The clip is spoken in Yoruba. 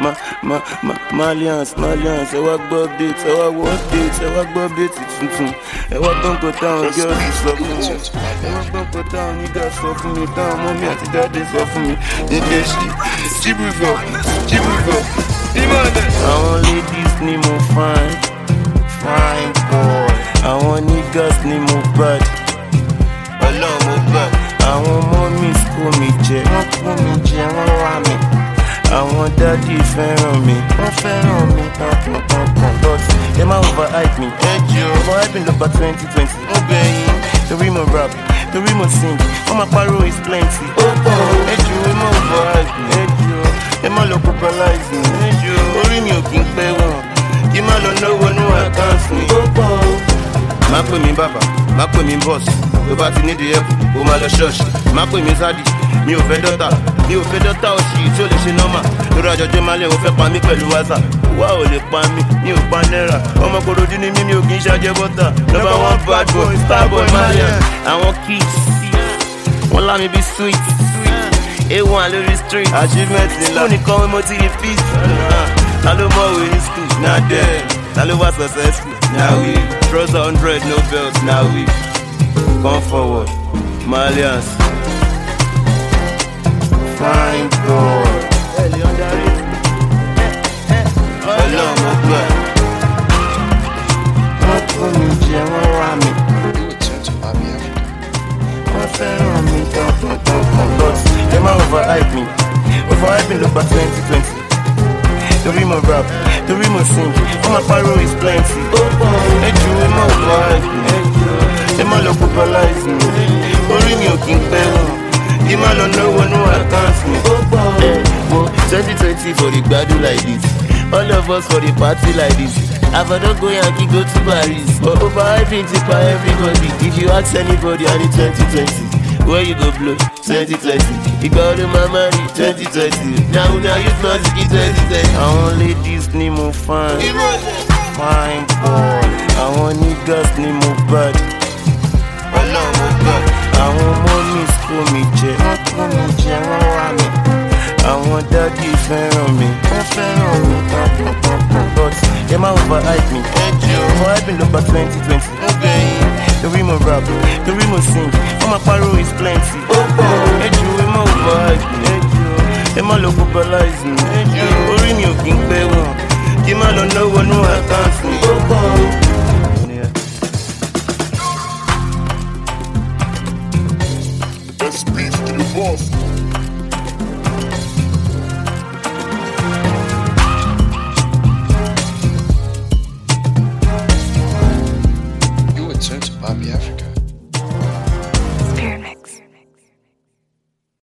Malians, ẹ wá gbọ́ update, ẹ wá wọ update, ẹ wá gbọ́ update tuntun. Ẹ wá gbọ́ nǹkan táwọn girls sọ fún mi. Ẹ wá gbọ́ nǹkan táwọn niggas sọ fún mi. Táwọn mọ́mí àti dáadé sọ fún mi. Nkechi, Chibuzo, Imane. Àwọn ladies ni mo fine boy. Àwọn niggas ni mo bad. Ọlọ́run mo bad. Àwọn mummies kó mi jẹ, wọ́n wá mi. Àwọn daddy fẹ́ràn mi, wọ́n fẹ́ràn mi tán. But they ma overhype me, overhype me lọ́gbà 2020. Ó gbẹ̀yìn, torí mo rap, torí mo sing, wọ́n ma pariwo is plenty. Ẹ má overhype me, ẹ má lọ popularize me. Orí mi ò kí ń pẹ́ wọ̀n, kí má lọ náwó nú account mi. Má pè mí bàbá, má pè mí boss. Tó bá ti nídìí ẹ̀kú, ó máa lọ ṣọ́ọ̀ṣì. Má pè mí sádì, mi ò fẹ́ dọ́tà òṣì tí ó lè ṣe nọ́mà. Lórí àjọjọ́ máa lè wọ́n fẹ́ pa mí pẹ̀lú wáṣà. Wá ò lè pa mí, mi ò pa náírà. Ọmọ Kòròdú ni mí, mi ò kì í ṣàjẹ́ bọ́tà. Number one bad boy, Starboy Malian. Àwọn kids, wọ́n lá mi bí sweet. A1 lórí street, achievement ńlá. Fún nìkan wí mo ti rí peace. Ta ló mọ̀ wé ní school? Na dem. Ta ló wá successful? Na we. Trust 100, no belts, na we. Come forward, Malians. Fine boy. Ọlọ́run mo gbà. Wọ́n kó mi jẹ, wọ́n wá mi. Wọ́n fẹ́ràn mi tán. But they ma overhype me. Overhype me lọ́gbà 2020. Torí mo rap, torí mo sing, wọ́n ma pariwo is plenty. Ẹ má overhype me. Ẹ má lọ popularize me. Orí mi ò kí ń pẹ́ wọ̀n, kí má lọ náwó nú account mi. 2020 for the gbadu like this, all of us for the party like this. Àfọ̀dọ́ go Yankee go to Paris, but overhyping ti pa everybody. If you ask anybody I need 2020, where you go blow? 2020. Ìgbà ọdún máa marry 2020. Now use music in 2020. Àwọn ladies ni mo fine boy. Àwọn niggas ni mo bad. Ọlọ́run mo bad. Àwọn mummies kó mi jẹ, wọ́n wá mi. Àwọn daddy fẹ́ràn mi, wọ́n fẹ́ràn mi tán. But they ma overhype me, overhype me lọ́gbà 2020. Ó gbẹ̀yìn, torí mo rap, torí mo sing, wọ́n ma pariwo is plenty. Ẹ má overhype me, ẹ má lọ popularize me. Orí mi ò kí ń pẹ́ wọ̀n, kí má lọ náwó nú account mi.